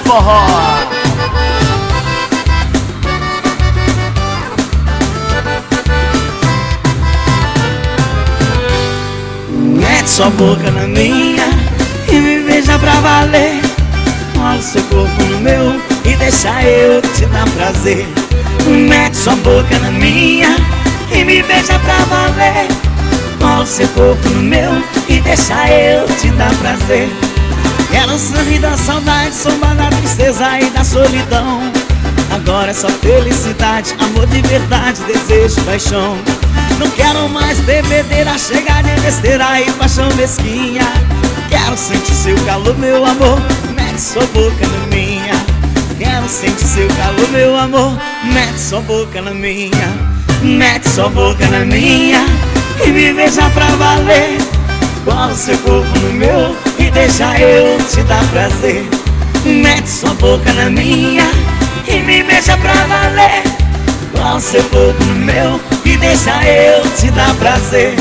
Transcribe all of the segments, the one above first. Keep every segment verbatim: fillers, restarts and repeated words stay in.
forró. Mete sua boca na minha e me beija pra valer. Cola seu corpo no meu e deixa eu te dar prazer. Mete sua boca na minha e me beija pra valer. Cola seu corpo no meu e deixa eu te dar prazer. Quero sorrir da saudade, sombra da tristeza e da solidão. Agora é só felicidade, amor de verdade, desejo, paixão. Não quero mais bebedeira, chegar de besteira e paixão mesquinha. Quero sentir seu calor, meu amor, mete sua boca na minha. Quero sentir seu calor, meu amor, mete sua boca na minha. Mete sua boca na minha e me beija pra valer. Cola seu corpo no meu e deixa eu te dar prazer. Mete sua boca na minha e me beija pra valer. Cola seu corpo no meu e deixa eu te dar prazer.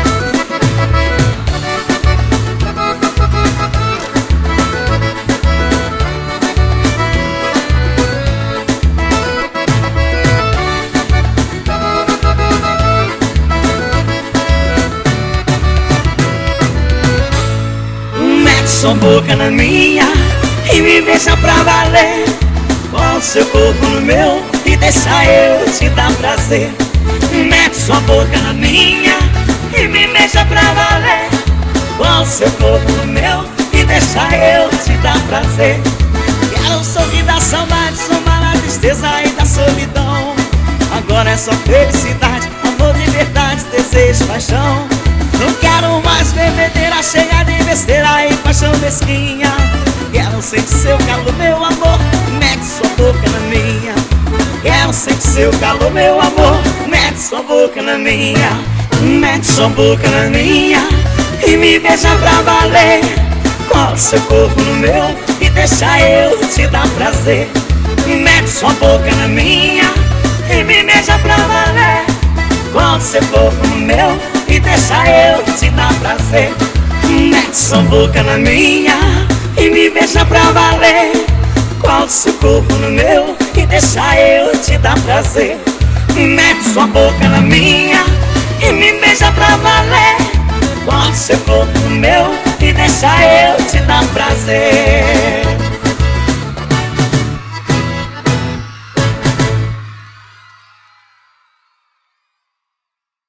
Mete sua boca na minha e me beija pra valer. Cola seu corpo no meu e deixa eu te dar prazer. Mete sua boca na minha e me beija pra valer. Cola seu corpo no meu e deixa eu te dar prazer. Quero sorrir da saudade, sombra da tristeza e da solidão. Agora é só felicidade, amor de verdade, desejo, paixão. Não quero mais bebedeira, cheia de besteira e paixão mesquinha. Quero sentir seu calor, meu amor, mete sua boca na minha. Quero sentir seu calor, meu amor, mete sua boca na minha. Mete sua boca na minha e me beija pra valer. Cola seu corpo no meu e deixa eu te dar prazer. Mete sua boca na minha e me beija pra valer. Cola seu corpo no meu e deixa eu te dar prazer. Mete sua boca na minha e me beija pra valer. Cola seu corpo no meu e deixa eu te dar prazer. Mete sua boca na minha e me beija pra valer. Cola seu corpo no meu e deixa eu te dar prazer.